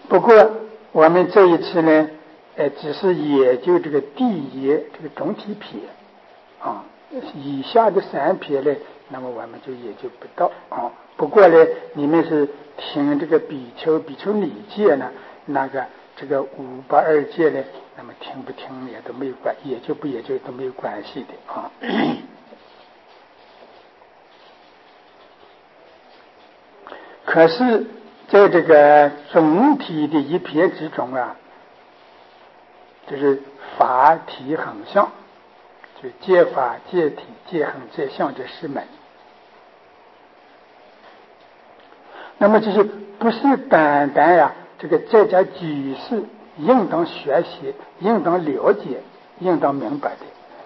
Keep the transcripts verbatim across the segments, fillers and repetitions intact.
不过我们这一次呢，呃，只是研究这个第一这个总体撇啊，以下的三撇呢，那么我们就研究不到啊。不过呢，你们是听这个比丘比丘尼戒呢，那个这个五八二戒呢，那么听不听也都没有关，研究不研究都没有关系的啊。可是在这个总体的一撇之中啊，就是法体恒相，就戒法戒体戒恒戒相这四门。那么就是不是单单呀，这个在家居士应当学习、应当了解、应当明白的，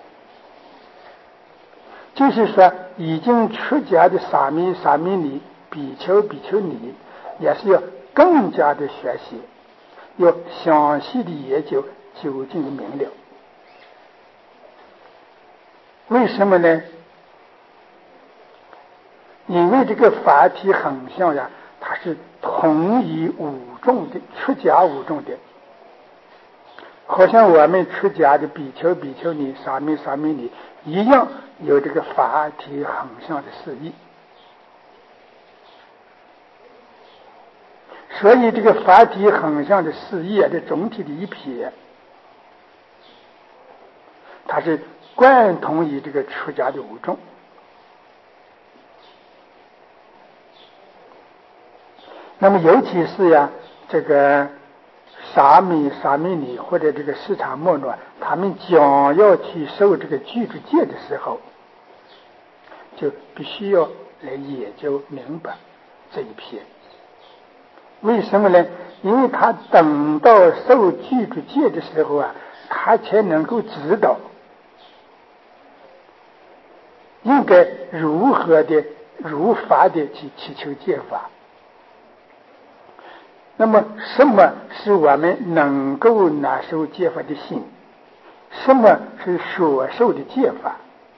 就是说已经出家的沙弥、沙弥尼、比丘、比丘尼，也是要更加的学习，要详细的研究，究竟的明了。为什么呢？因为这个法体恒相呀，它是统一五众的，出家五众的，好像我们出家的比丘、比丘尼、沙弥、沙弥尼一样，有这个法体恒相的事义。所以这个法体恒相的事义啊，这总体的一撇，它是贯通于这个出家的五众。那么尤其是呀，这个沙弥、沙弥尼或者这个市场末诺，他们将要去受这个具足戒的时候，就必须要来研究明白这一篇。为什么呢？因为他等到受具足戒的时候啊，他才能够知道应该如何的如法的去祈求戒法。那么什么是我们能够拿受戒法的心？什么是所受的戒法？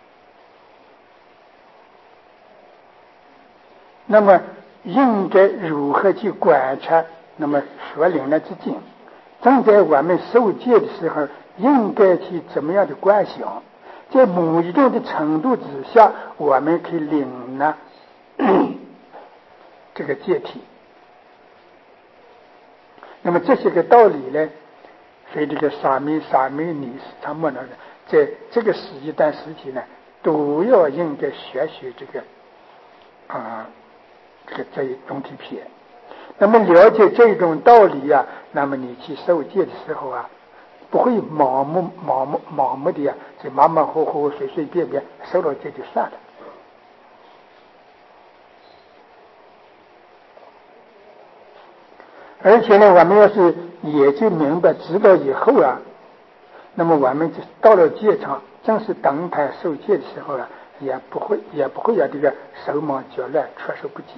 那么应该如何去观察？那么所领了之境，正在我们受戒的时候，应该去怎么样的观想？在某一种的程度之下，我们可以领了这个戒体。那么这些个道理呢，所以这个沙弥、沙弥尼、他们呢，在这个时一段时期呢，都要应该学习这个啊、呃，这个这一总体撇。那么了解这种道理啊，那么你去受戒的时候啊，不会盲目、盲目、盲目的呀、啊，就马马虎虎、随随便便受了戒就算了。而且呢，我们要是也就明白知道以后啊，那么我们就到了戒场，正是等待受戒的时候啊，也不会也不会有这个手忙脚乱、措手不及。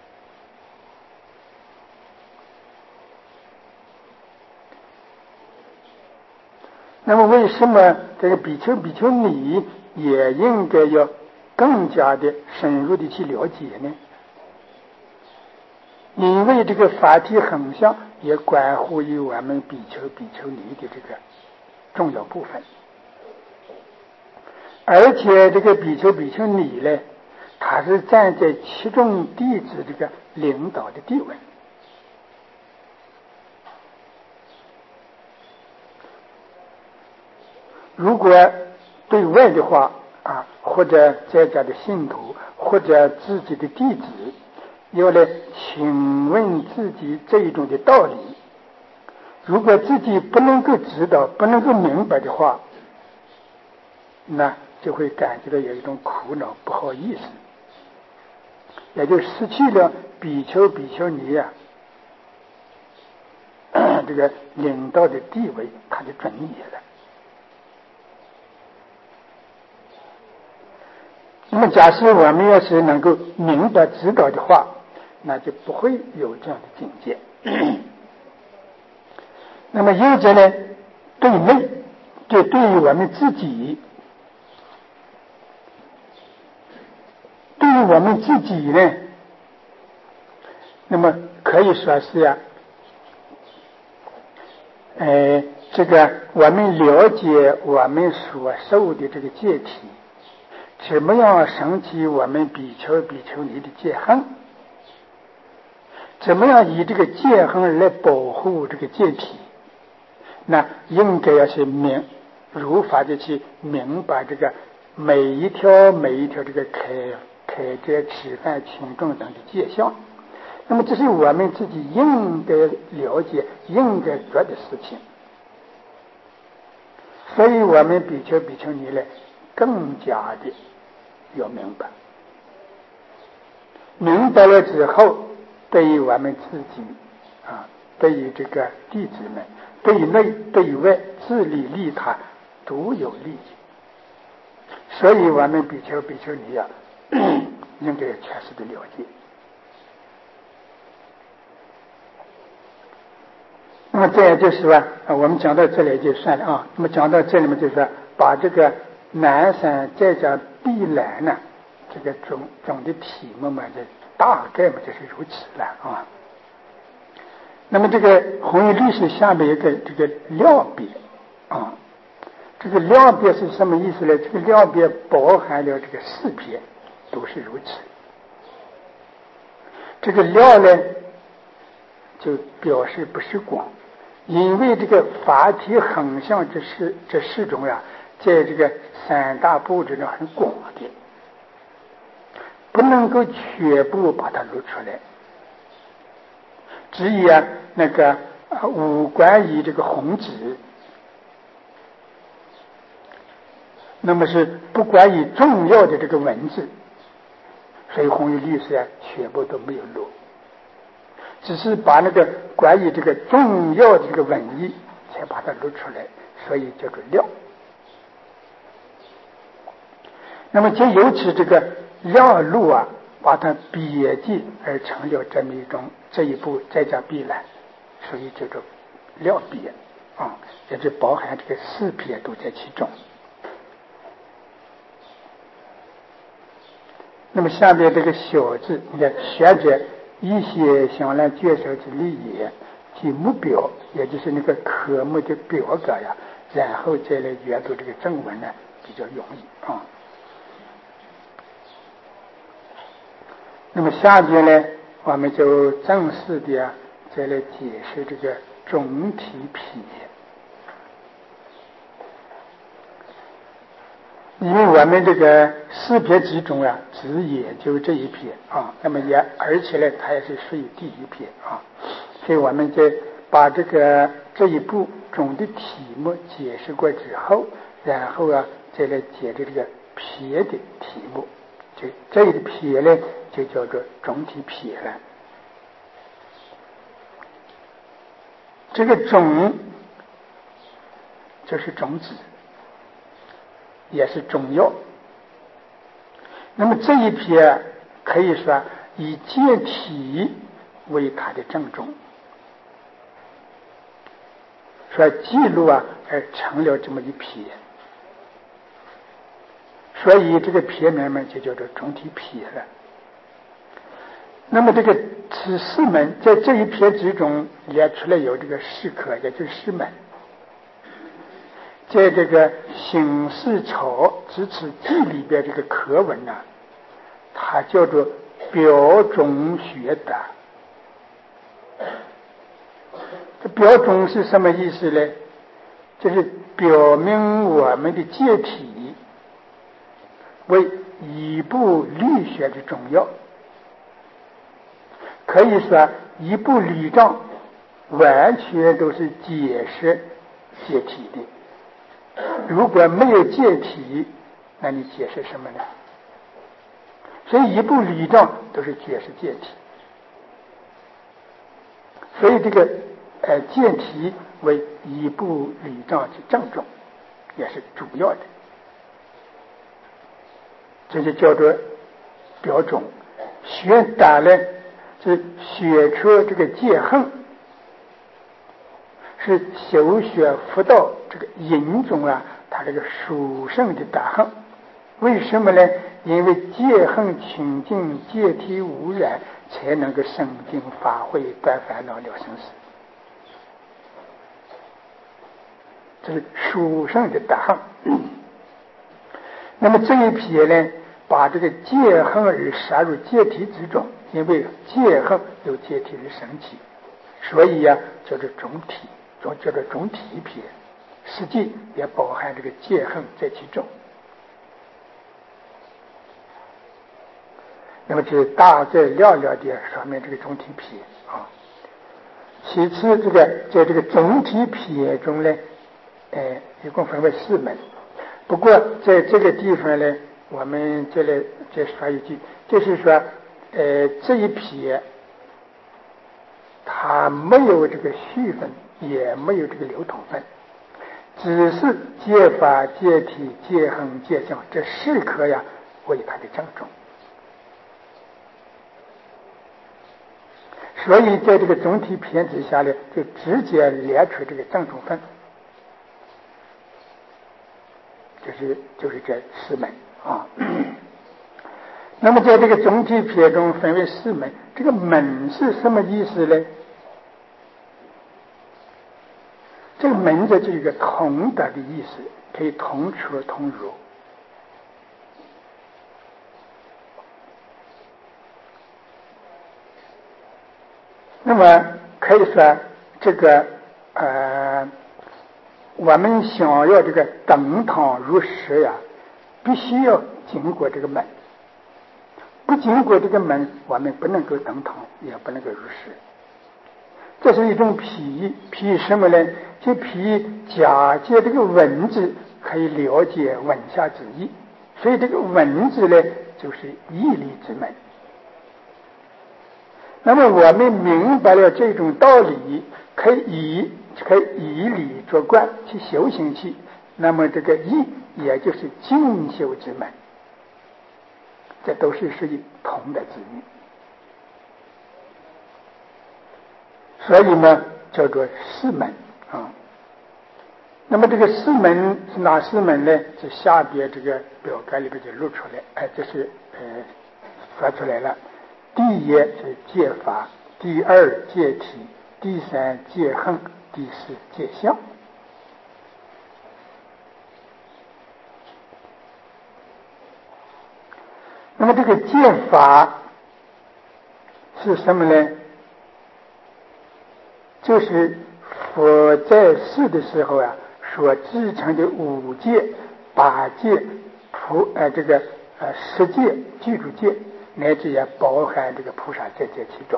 那么为什么这个比丘、比丘尼也应该要更加的深入的去了解呢？因为这个法体恒相也关乎于我们比丘、比丘尼的这个重要部分，而且这个比丘、比丘尼呢，他是站在其中弟子这个领导的地位。如果对外的话啊，或者在家的信徒，或者自己的弟子，要来请问自己这一种的道理，如果自己不能够知道、不能够明白的话，那就会感觉到有一种苦恼、不好意思，也就失去了比丘、比丘尼啊这个领导的地位，他的尊严了。那么假设我们要是能够明白知道的话，那就不会有这样的境界。那么有着呢，对内，对对于我们自己，对于我们自己呢，那么可以说是呀， 呃，这个我们了解我们所受的这个戒体，怎么样升起我们比丘比丘尼的戒恨？怎么样以这个戒恨来保护这个戒体？那应该要是明如法的去明白这个每一条每一条这个开开斋吃饭轻重等的界项。那么这是我们自己应该了解应该做的事情，所以我们比丘比丘尼呢更加的要明白，明白了之后，对于我们自己啊，对于这个弟子们，对于内对于外，自利利他都有利益。所以我们比丘比丘尼啊，应该全实的了解。那么这样就是说，我们讲到这里就算了啊。那么讲到这里面就是说，把这个南山再加碧蓝呢，这个总总的题目嘛，这大概嘛就是如此了啊。那么这个弘一律师下面一个这个了别啊，这个了别是什么意思呢？这个了别包含了这个四撇，都是如此。这个了呢，就表示不是广。因为这个法体横向这四这四种呀，在这个三大部之中很广的，不能够全部把它露出来。只以啊那个啊无关于这个红纸，那么是不关于重要的这个文字，所以弘一律师啊全部都没有录。只是把那个关于这个重要的这个文意才把它录出来，所以叫做了。那么就由此这个了录啊，把它别记而成了这么一种这一步再加必然，所以叫做了别啊，也就包含这个四撇都在其中。那么下面这个小字，你看学者一些想来介绍之理也及目标，也就是那个科目的表格呀，然后再来阅读这个正文呢，比较容易啊。那么下面呢，我们就正式的啊，再来解释这个总体撇。因为我们这个四撇之中啊，只也就这一撇啊，那么也而且呢，它也是属于第一撇啊，所以我们在把这个这一步总的题目解释过之后，然后啊，再来解这个撇的题目，就这一撇呢，就叫做总体撇了。这个种就是种子。也是中药。那么这一撇可以说以戒体为它的正中，所以记录啊而成了这么一撇，所以这个撇名们就叫做总体撇了。那么这个此四门在这一撇之中列出来有这个四科，也就是四门。在这个形式草支持记里边，这个课文呢、啊，它叫做表中学达。这表中是什么意思呢？就是表明我们的戒体为一部律学的重要。可以说一部律章完全都是解释戒体的。如果没有戒体，那你解释什么呢？所以一部律章都是解释戒体，所以这个呃戒体为一部律章之正中，也是主要的，这就叫做表中。学达呢，是学出这个戒恨，是修学佛道这个因中啊，他这个殊胜的大恨。为什么呢？因为戒恨清净，戒体无染，才能够生净发挥，断烦恼了生死。 这是书上的答案。那么这一撇呢，把这个戒恨而杀入戒体之中，因为戒恨由戒体而升起，所以呀、啊，叫做总体，总叫做总体撇，实际也包含这个戒恨在其中。那么就大概聊聊的上面这个总体撇啊。其次，这个在这个总体撇中呢，呃，一共分为四门。不过在这个地方呢，我们这里再说一句，就是说，呃，这一撇它没有这个序分，也没有这个流通分，只是戒法、戒体、戒行、戒相这四科呀为它的正中。所以在这个总体撇之下呢，就直接列出这个正中分，就是就是这四门啊。那么在这个总体撇中分为四门，这个门是什么意思呢？这个门字就是一个同德的意思，可以同出同入。那么可以说，这个呃，我们想要这个登堂入室呀，必须要经过这个门。不经过这个门，我们不能够登堂，也不能够入室。这是一种譬喻，譬喻什么呢？就譬喻假借这个文字可以了解文下之意，所以这个文字呢，就是义理之门。那么我们明白了这种道理，可以以可以以理作观去修行去，那么这个义也就是进修之门，这都是属于同的之意，所以呢叫做四门啊。那么这个四门是哪四门呢？是下边这个表格里边就露出来，哎，这是呃说出来了。第一是戒法，第二戒体，第三戒行，第四戒相。那么这个戒法是什么呢？就是佛在世的时候啊，所制成的五戒、八戒、菩呃这个呃十戒、具足戒，乃至也包含这个菩萨戒在其中。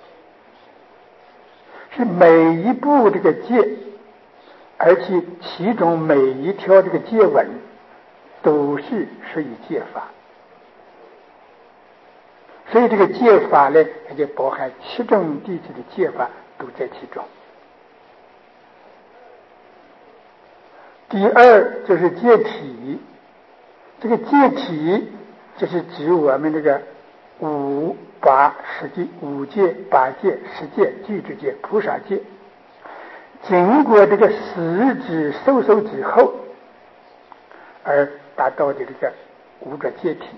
是每一部这个戒，而且其中每一条这个戒文都是属于戒法，所以这个戒法呢，它就包含七种弟子的戒法都在其中。第二就是戒体，这个戒体就是指我们这个五八十戒、五戒、八戒、十戒、具足戒、菩萨戒，经过这个十指受受之后，而达到的这个五个戒体。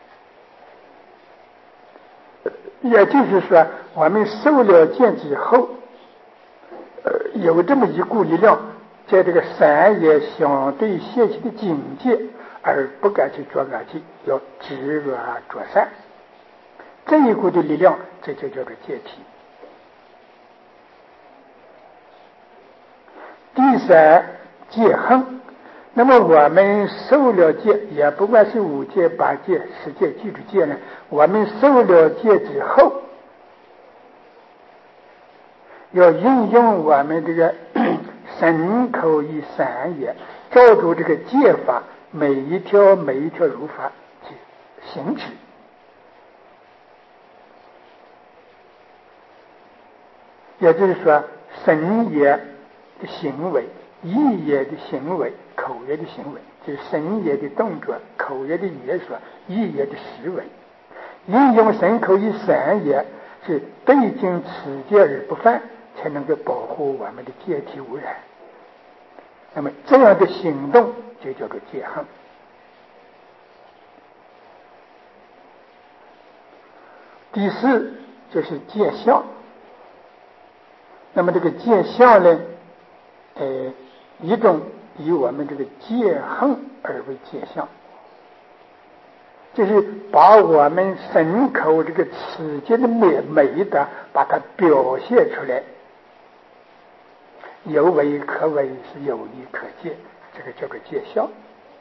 也就是说，我们受了戒之后，呃，有这么一股力量，在这个三业相对现起的境界，而不敢去做恶戒，要知恶作善。这一股的力量，这就叫做戒体。第三，戒行。那么我们受了戒，也不管是五戒、八戒、十戒、具足戒呢，我们受了戒之后，要运用我们这个身口意三业，照住这个戒法，每一条每一条如法去行持。也就是说，身业的行为、意业的行为、口业的行为，就是身业的动作、口业的言说、意业的思维，运用身口意三业，是对境此戒而不犯，才能够保护我们的戒体无染。那么这样的行动就叫做戒行。第四就是戒相。那么这个戒相呢，呃， 一种以我们这个戒恨而为戒相，就是把我们身口这个持戒的美美德把它表现出来，有为可为，是有理可戒，这个叫做戒相。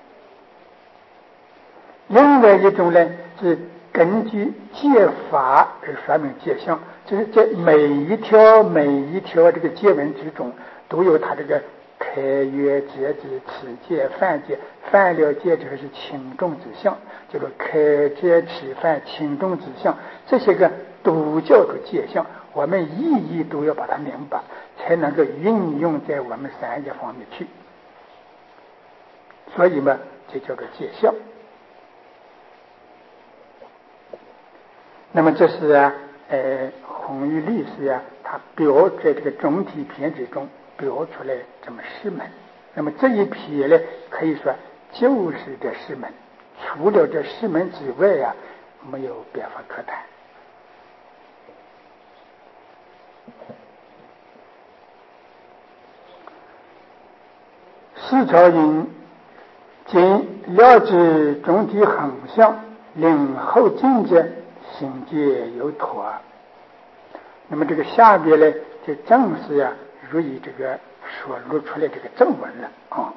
另外一种呢，是根据戒法而说明戒相，就是在每一条每一条这个戒文之中，都有它这个开约、戒止、持戒、犯戒。犯了戒这个是轻重之相，叫做开戒、持犯、轻重之相，这些个都叫做戒相。我们意义都要把它明白，才能够运用在我们三业方面去。所以嘛，这叫做戒相。那么这是啊，呃，弘一律师啊，他表在这个总体篇之中表出来这么十门。那么这一篇呢，可以说就是这十门，除了这十门之外啊，没有别法可谈。四朝云：今了知总体恒相，令后进者行戒有妥。那么这个下边呢，就正是呀、啊，如以这个所录出来这个正文了啊。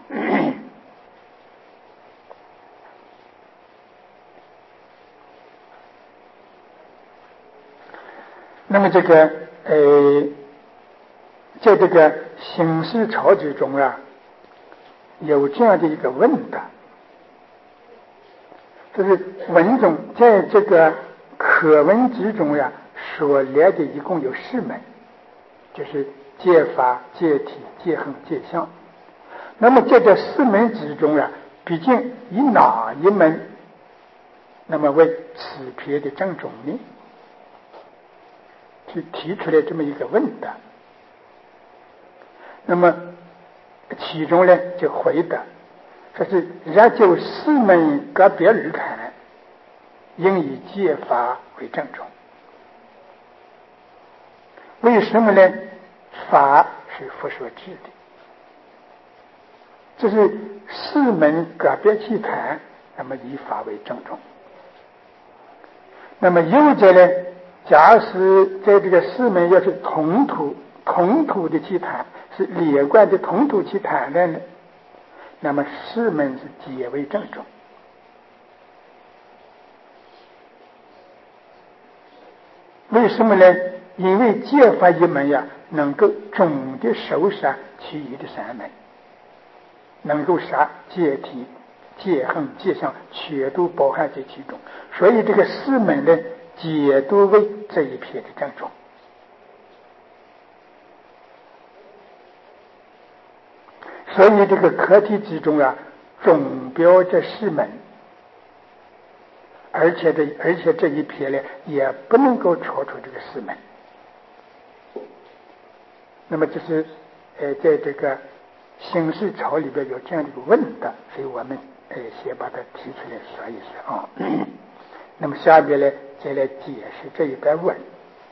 那么这个呃，在这个形式朝之中啊，有这样的一个问答，就是文中在这个课文之中呀、啊，所列的一共有四门，就是戒法、戒体、戒行、戒相。那么在这四门之中啊，毕竟以哪一门那么为此篇的正中呢？去提出来这么一个问答。那么其中呢就回答说是然就四门个别而谈，应以戒法为正中。为什么呢？法是佛所制的，这是四门个别去谈，那么以法为正中。那么有者呢，假使在这个四门要是同途同途的去谈，是连贯的同途去谈论的，那么四门是皆为正中。为什么呢？因为戒法一门呀，能够总的收摄其余的三门，能够杀戒体、戒行、戒相，全都包含在其中。所以这个四门呢，皆都为这一篇的正中。所以这个课题之中啊，总标这四门，而且这而且这一篇呢，也不能够超出这个四门。那么这是呃，在这个形式朝里边有这样的一个问答，所以我们呃先把它提出来说一说啊。那么下边呢，再来解释这一段文。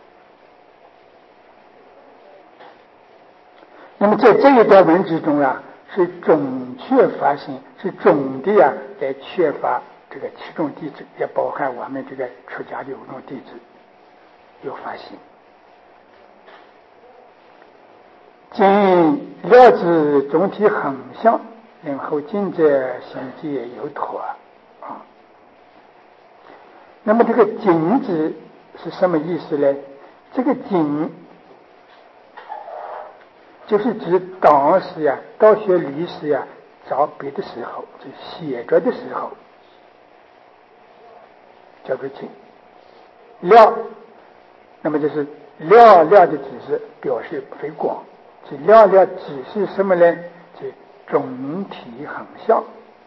那么在这一段文之中啊，是总确发心，是总的啊来确发这个七众弟子，也包含我们这个出家的五众弟子有发心。今了知总体恒相，令后进者行戒有妥啊。那么这个经字是什么意思呢？这个经就是指当时呀，道学律师呀找笔的时候，就写着的时候，叫做经。了，那么就是了了的指示表示非广，这了了指示什么呢？就总体恒相。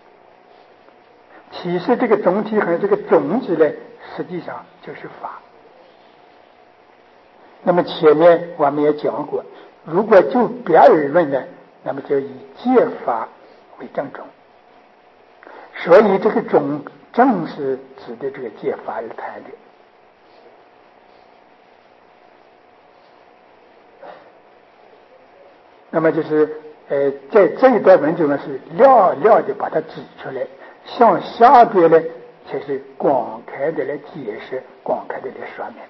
其实这个总体恒这个总字呢，实际上就是法。那么前面我们也讲过，如果就别而论呢，那么就以戒法为正中。所以这个总正是指的这个戒法而谈的。那么就是呃，在这一段文中呢是寥寥的把它指出来，向下边呢才是广开的来解释，广开的来说明。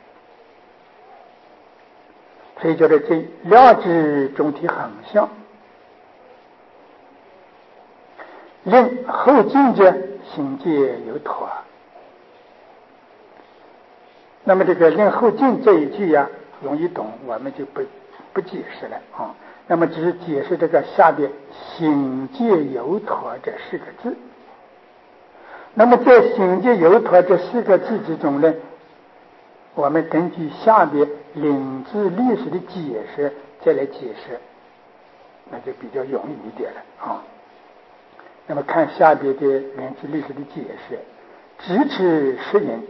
所以叫做这两之中体横向，令后进者行戒有妥。那么这个令后进这一句呀、啊、容易懂，我们就不不解释了啊。那么只是解释这个下边行戒有妥这四个字。那么在行戒有妥这四个字之中呢，我们根据下边领智历史的解释再来解释，那就比较容易一点了啊。那么看下边的领智历史的解释，直持实因，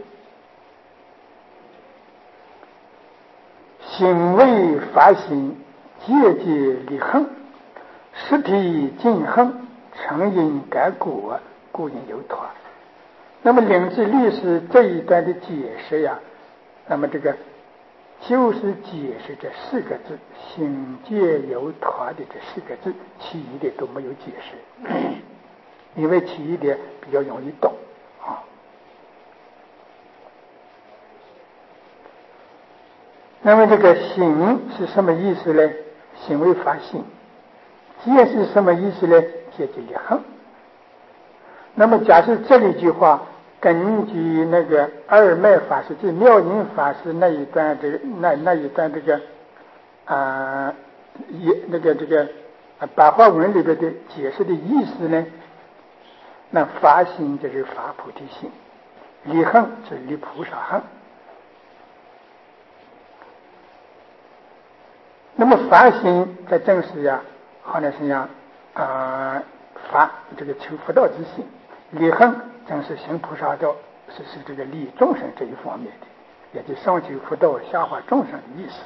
行为发心，戒戒离恨，实体尽恨，成因改果，故因有妥。那么领智历史这一段的解释呀，那么这个就是解释这四个字行戒有妥的这四个字，其余的都没有解释，因为其余的比较容易懂啊。那么这个行是什么意思呢？行为发心。戒是什么意思呢？戒戒离恨。那么假设这里一句话根据那个二麦法师即妙音法师那一段这个那那一段这个啊也那个这个啊白话文里边的解释的意思呢，那发心就是发菩提心，离恨是离菩萨恨。那么发心在正是呀，好像是样啊发这个求佛道之心，离恨正是行菩萨道，是是这个利众生这一方面的，也就上求佛道下化众生的意思。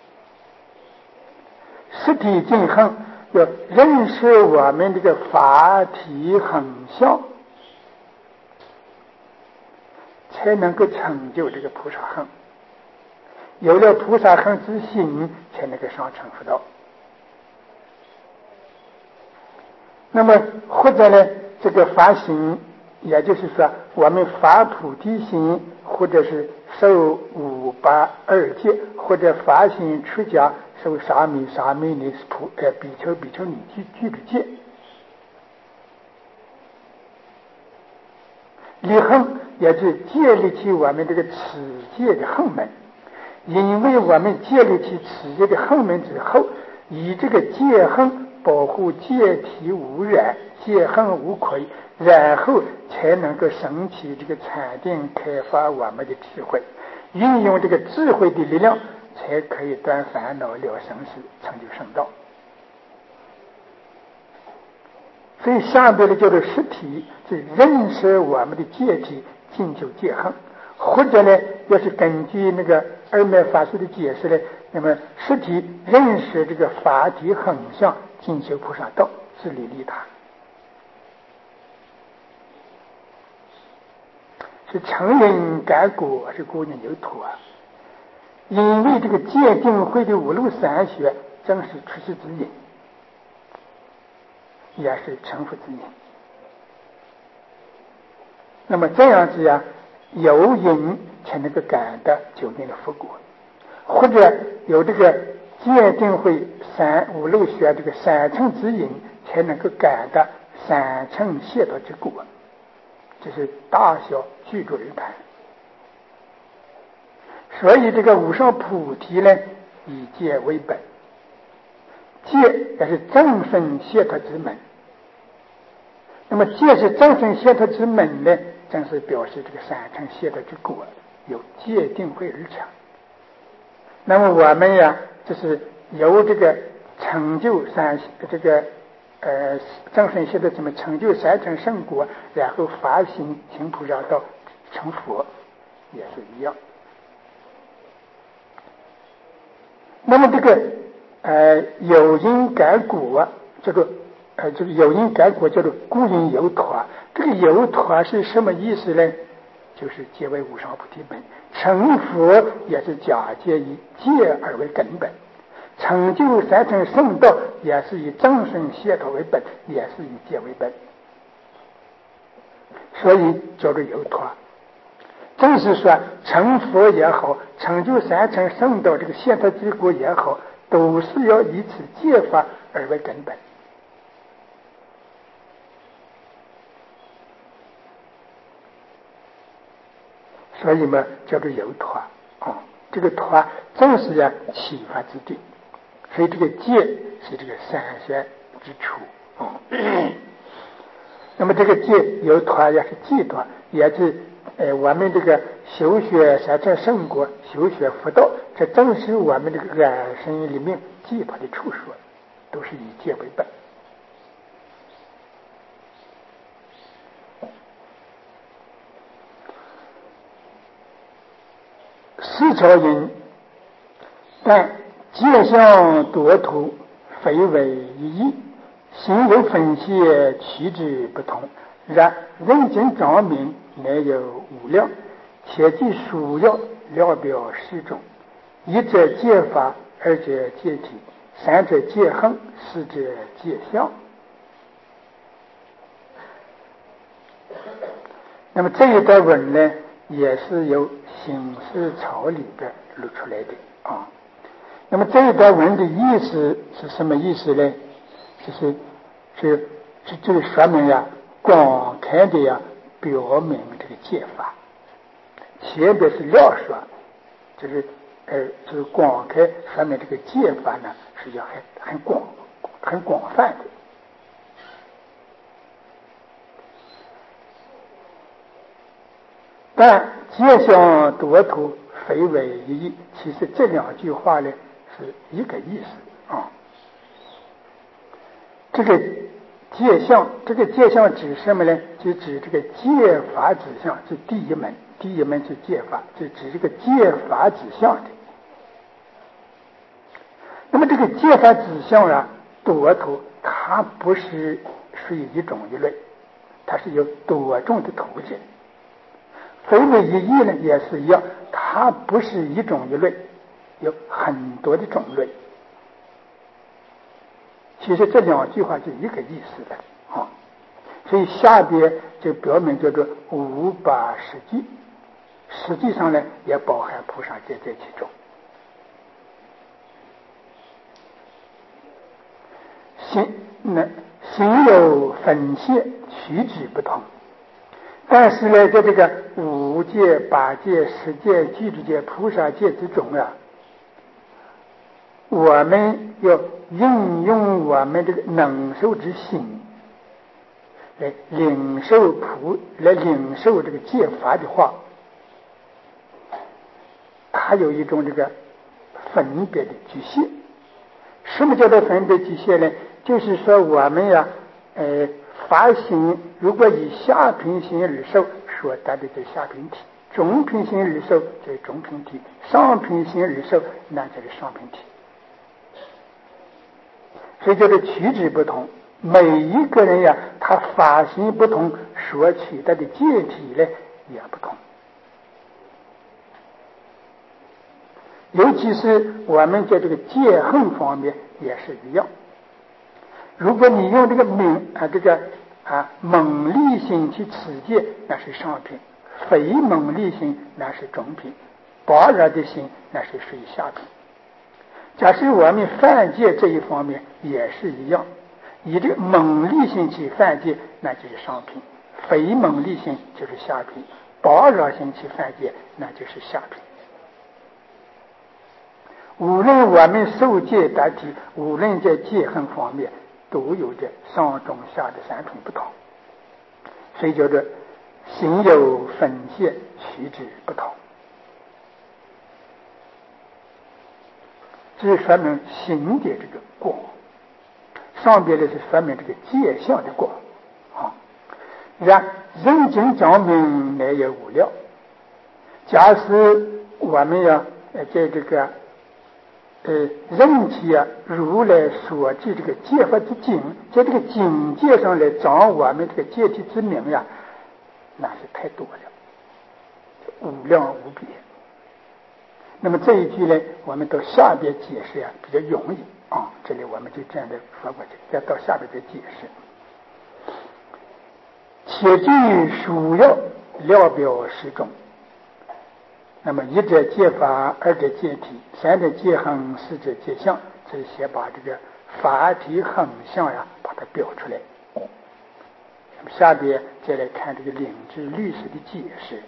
实体尽恨要认识我们这个法体横向，才能够成就这个菩萨恨。有了菩萨恨之心，才能够上成佛道。那么或者呢，这个发心，也就是说我们发菩提心，或者是受五八二戒，或者发心出家受沙弥沙弥尼普呃比丘比丘尼具具的戒。离恨也是建立起我们这个持戒的恨门，因为我们建立起持戒的恨门之后，以这个戒恨保护戒体无染，戒恨无愧，然后才能够升起这个禅定，开发我们的智慧，运用这个智慧的力量，才可以断烦恼了生死，成就圣道。所以下边的叫做实体，是认识我们的戒体，进修戒恨。或者呢，要是根据那个二麦法师的解释呢，那么实体认识这个法体横向，进修菩萨道，自利利他，是成因改果，是故因有妥。因为这个戒定慧的五路散学正是出世之因，也是成佛之因。那么这样子呀，有因才能够感得究竟的佛果，或者有这个戒定慧三五路学这个三乘之因，才能够感得三乘解脱之果。这是大小具足而谈。所以这个无上菩提呢，以戒为本，戒也是正分解脱之门。那么戒是正分解脱之门呢，正是表示这个三乘解脱之果由戒定慧而成。那么我们呀，就是由这个成就三这个呃正分解脱之门，成就三乘圣果，然后发心行菩萨道成佛，也是一样。那么这个呃有因改果，这个呃这个有因改果叫做故因有妥。这个有妥是什么意思呢？就是戒为无上菩提本，成佛也是假借以戒而为根本。 成就三乘圣道也是以正顺解脱为本，也是以戒为本，所以叫做有脱。正是说成佛也好，成就三乘圣道这个解脱之果也好，都是要以此戒法而为根本。所以嘛，叫做有脱啊、哦。这个脱正是要启发之地，所以这个戒是这个三学之初啊、哦。那么这个戒有脱也是戒脱，也是呃我们这个修学三乘圣果，修学佛道，这正是我们这个安身立命戒脱的处所，都是以戒为本。四朝云：但戒相夺途，非为一义，行有分析，其之不同。然人经彰明，乃有无量，且记殊要，了表示众。一者戒法，二者戒体，三者戒行，四者戒相。那么这一段文呢，也是由形式草里边录出来的啊。那么这一段文的意思是什么意思呢？就是是是这个说明呀，广开的呀，表明这个戒法。前边是了说，就是呃，就是广开说明这个戒法呢，是要很很广很广泛的。但戒相夺途，非为一义。其实这两句话呢是一个意思啊。这个戒相，这个戒相指什么呢？就指这个戒法指向，是第一门，第一门是戒法，就指这个戒法指向的。那么这个戒法指向啊，夺途，它不是属于一种一类，它是有多种的途径。非为一义呢，也是一样，它不是一种一类，有很多的种类。其实这两句话是一个意思的啊，所以下边就表明叫做无把实际，实际上呢也包含菩萨戒在其中。行那行有分界，取旨不同。但是呢，在这个五戒、八戒、十戒、具足戒、菩萨戒之中啊，我们要应用我们这个能受之心来领受菩来领受这个戒法的话，它有一种这个分别的局限。什么叫做分别局限呢？就是说我们呀，呃，发心如果以下品心而受，所得的这下品体；中品心而受，这中品体；上品心而受，那就是上品体。所以叫做取旨不同，每一个人呀，他发心不同，所取得的戒体呢也不同。尤其是我们在这个戒行方面也是一样。如果你用这个猛啊这个啊猛力心去持戒，那是上品；非猛力心那是中品；般若的心那是属于下品。假设我们犯戒这一方面也是一样，以这个猛力心去犯戒，那就是上品；非猛力心就是下品；般若心去犯戒，那就是下品。无论我们受戒得体，无论在戒行方面，都有着上中下的三品不同，所以叫做行有分界，取旨不同。这是说明行的这个果，上边的是说明这个戒相的果啊。然人经彰明，乃有无量。假使我们要在这个呃，人体啊，如来所记这个戒法之境，在这个境界上来彰我们这个戒体之名呀，那是太多了，无量无边。 那么这一句呢，我们到下边解释呀、啊、比较容易啊。这里我们就这样的说过去，再到下边再解释。且据属要料表十种，那么一者借法，二者借体，三者借恒，四者借相，这些把这个法体恒相呀，把它表出来。那么下边再来看这个领智律师的解释。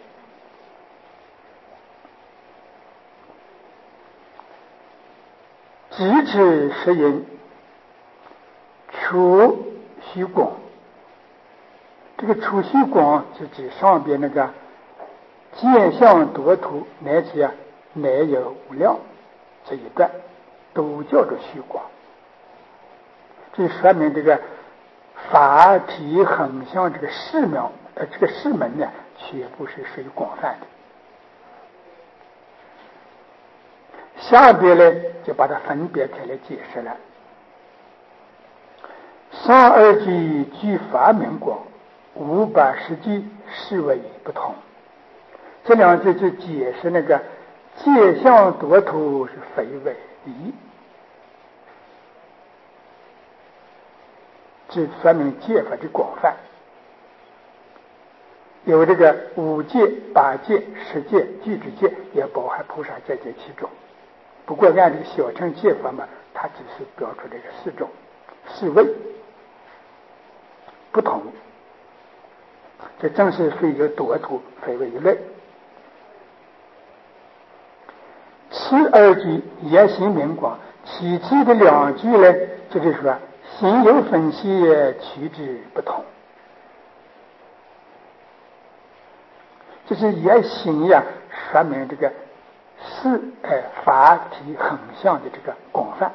直指实因，除虚广。这个除虚广是指上边那个见相夺图乃至啊乃有无量这一段都叫做虚广。这说明这个法体恒相这个释门呃这个释门呢，全部是属于广泛的。下边呢就把它分别开来解释了。上二句据法名广，无把实际视为不同。这两句就解释那个借相夺图是非为离，这说明戒法的广泛，有这个五戒、八戒、十戒、具之戒，也包含菩萨戒这其中。不过按这个小乘戒法嘛，它只是标出这个四种四位不同，这正是非有夺图，非为一类。此二句也行明广，其次的两句呢，就是说行有分析，取之不同。就是也行呀，说明这个是呃法体恒相的这个广泛。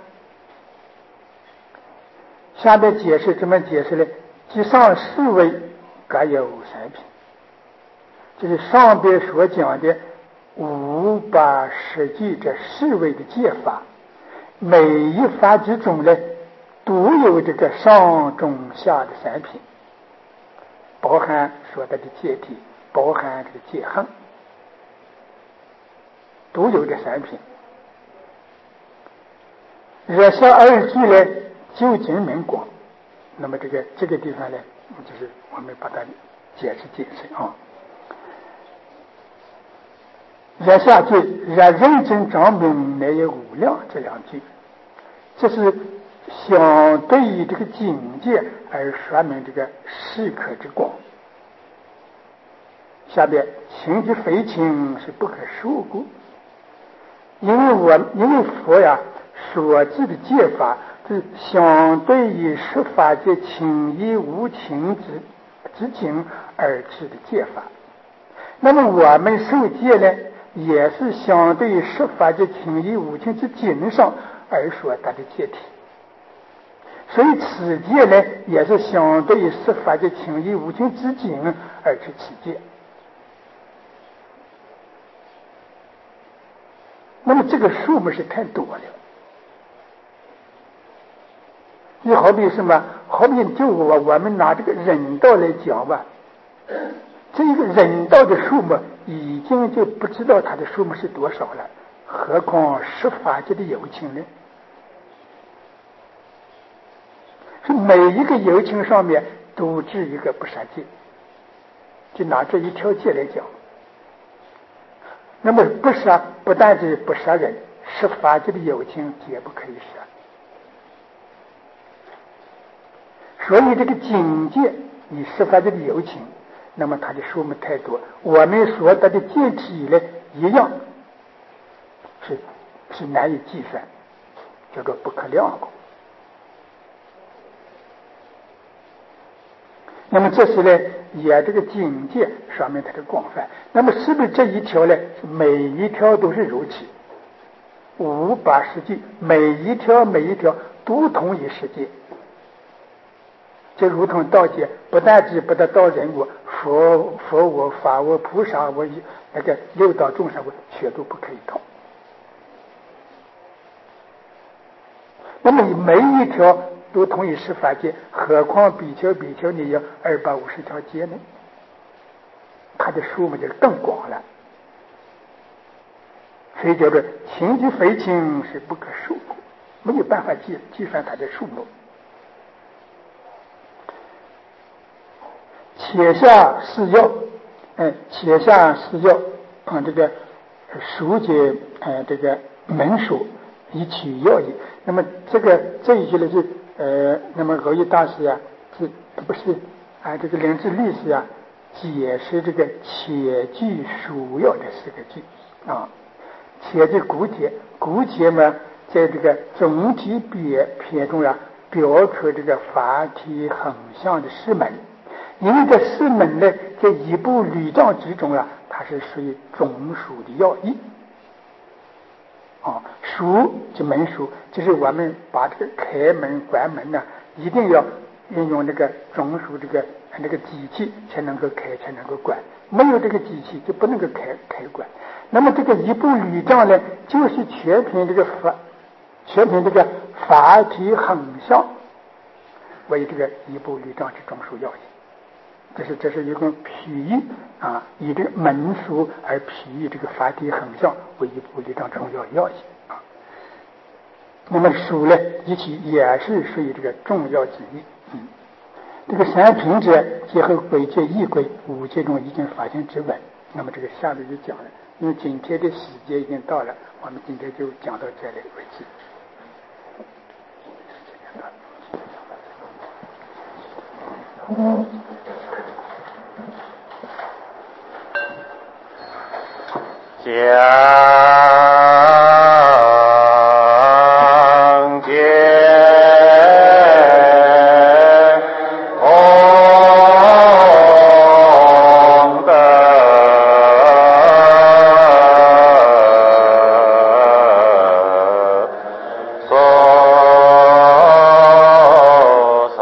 下面解释怎么解释呢？即上四位各有三品，就是上边所讲的五八十句这四位的戒法，每一法之中呢，都有这个上中下的三品，包含说的的戒体，包含这个戒恒，都有这三品。若下二句呢，究竟明广。那么这个这个地方呢，就是我们把它解释解释啊。若下句若认真彰明乃有无量这两句，这是相对于这个境界而说明这个适可之广。下边情之非情是不可数故，因为我因为佛呀所知的戒法是相对于十法界情义无情之之境而知的戒法，那么我们受戒呢，也是相对于十法界情义无情之境上而所得的戒体，所以此戒呢，也是相对于十法界情义无情之境而去持戒。那么这个数目是太多了。你好比什么？好比就我我们拿这个人道来讲吧，这个人道的数目已经就不知道它的数目是多少了，何况十法界的有情呢？是每一个有情上面都治一个不杀戒，就拿这一条戒来讲。那么不杀不但是不杀人，十法界的有情也不可以杀。所以这个境界，你十法界的有情，那么它的数目太多，我们所得的戒体呢，一样是是难以计算，叫做不可量过。那么这是呢，也这个境界说明它的广泛。那么是不是这一条呢？每一条都是如此？五八十句，每一条每一条都同一世界。就如同道界，不但只不得到人我、佛佛我、法我、菩萨我，那个六道众生我，全都不可以到。那么每一条都同意十法界，何况比丘比丘尼有二百五十条戒呢？它的数目就更广了。 所以叫做情即非情是不可数目，没有办法计计算它的数目。且下是要，哎，且下是要啊，这个疏解呃这个门属以取要义。那么这个这一句呢是呃，那么蕅益大师啊，是不是啊？这个灵智律师啊，解释这个且句属要的四个句啊。且句古解，古解嘛，在这个总体别篇中啊，表出这个法体横向的释门。因为这四门呢，在一部律章之中啊，它是属于总属的要义。啊，属就门属，就是我们把这个开门关门呢，一定要运用那个总属这个那个机器才能够开，才能够关。没有这个机器就不能够开开关。那么这个一部律章呢，就是全凭这个法，全凭这个法体横向为这个一部律章的总属要义。这是这是一种譬喻啊，以这个门属而譬喻这个法体横向为一部律章重要要义啊。那么属呢，一起也是属于这个重要之一。嗯，这个三品者结合轨戒异轨五戒中已经发现之文。那么这个下面就讲了，因为今天的时间已经到了，我们今天就讲到这里为止。嗯。 将见功德，所生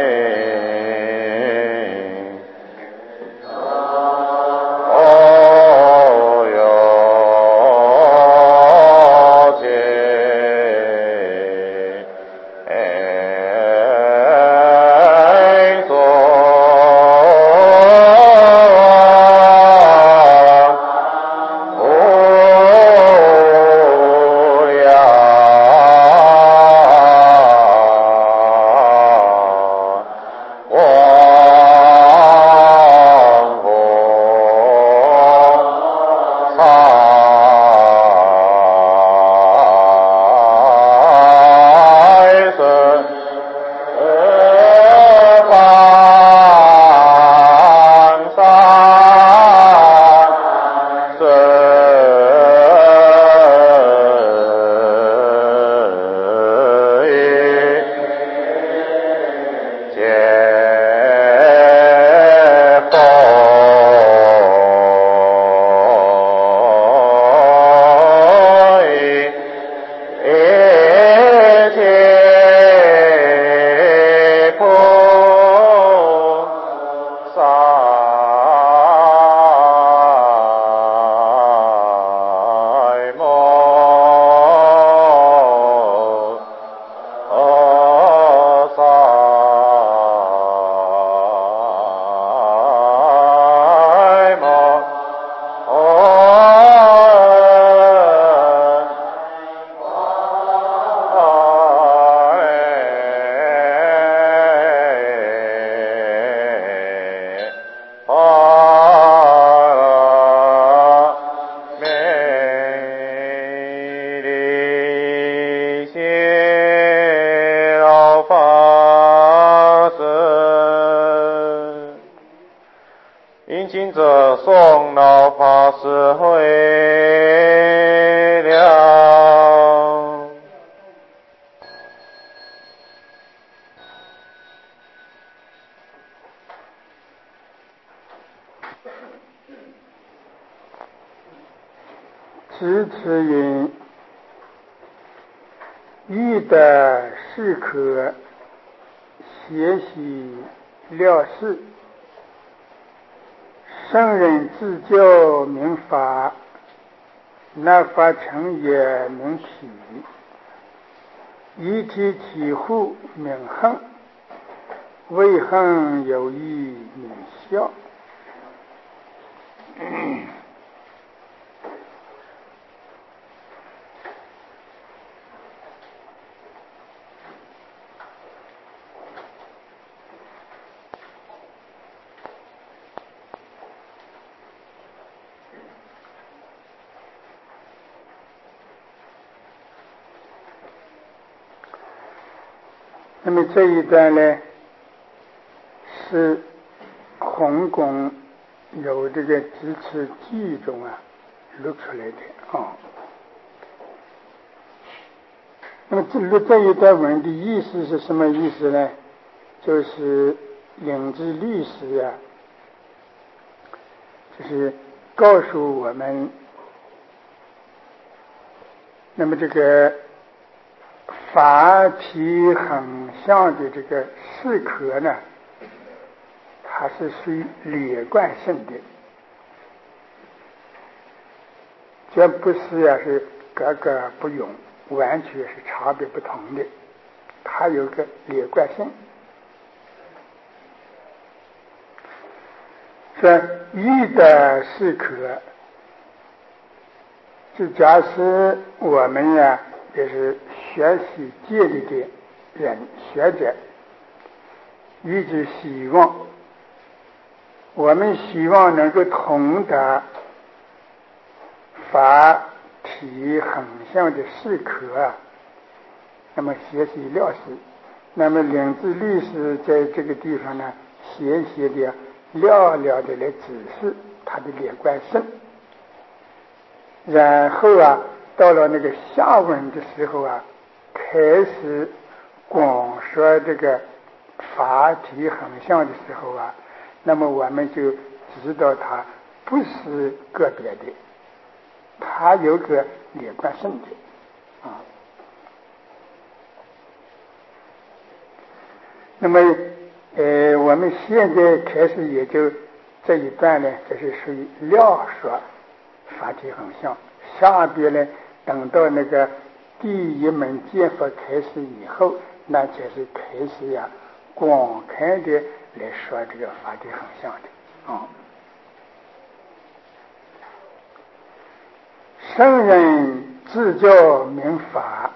哦老师会了。 支持云，欲得适可学习了事，圣人自教明法，那法成也明体，一体体护明恒，为恒有益明效。那么这一段呢，是弘公由这个支持记中啊录出来的啊。那么这录这一段文的意思是什么意思呢？就是领智律师啊，就是告诉我们，那么这个法体很像的这个适可呢，它是属于连贯性的，这不是呀、啊、是格格不容，完全是差别不同的，它有个连贯性。说欲得适可，就假使我们呀、啊、也是学习戒律的人学者，一直希望我们希望能够通达法体恒相的适可啊，那么学习了事。那么领智律师在这个地方呢，学习的了了的来指示它的连贯性，然后啊到了那个下文的时候啊，开始广说这个法体恒相的时候啊，那么我们就知道它不是个别的，它有个连贯性的啊。那么呃，我们现在开始也就这一段呢，这是属于了说法体恒相。下边呢，等到那个第一门见法开始以后，那才是开始呀广开的来说这个法体恒相的啊。圣人自教明法，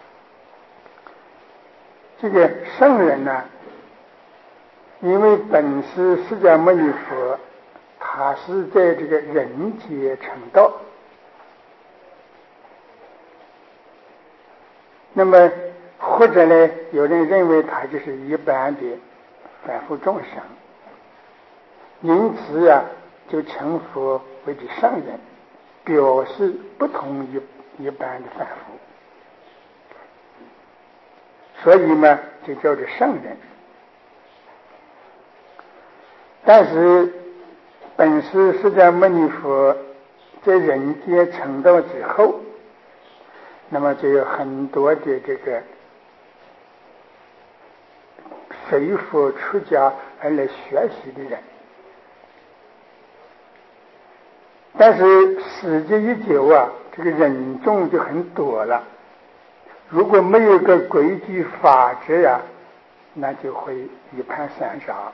这个圣人呢，因为本师释迦牟尼佛他是在这个人间成道，那么或者呢有人认为他就是一般的凡夫众生，因此啊就称佛为的圣人，表示不同于一般的凡夫，所以嘛就叫做圣人。但是本师释迦牟尼佛在人间成道之后，那么就有很多的这个随佛出家而来学习的人，但是时间一久啊，这个人众就很多了，如果没有个规矩法则呀、啊，那就会一盘散沙。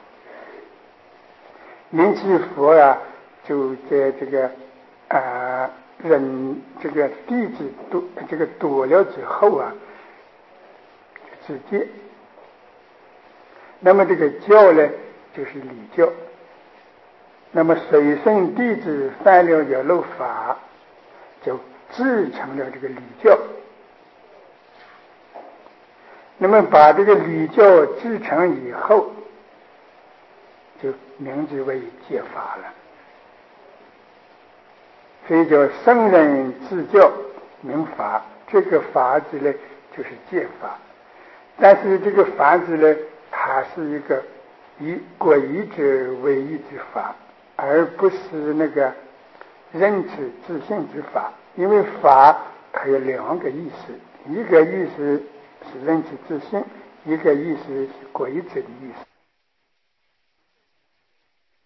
因此佛啊就在这个啊、呃、人这个弟子多这个多了之后啊自戒，那么这个教呢就是礼教，那么随顺弟子犯了有漏法，就制成了这个礼教，那么把这个礼教制成以后，就名字为戒法了。 所以叫圣人自教明法。这个法字呢，就是戒法。但是这个法字呢，它是一个以贵者为义之法，而不是那个仁慈自信之法。因为法它有两个意思，一个意思是仁慈自信，一个意思是贵者的意思。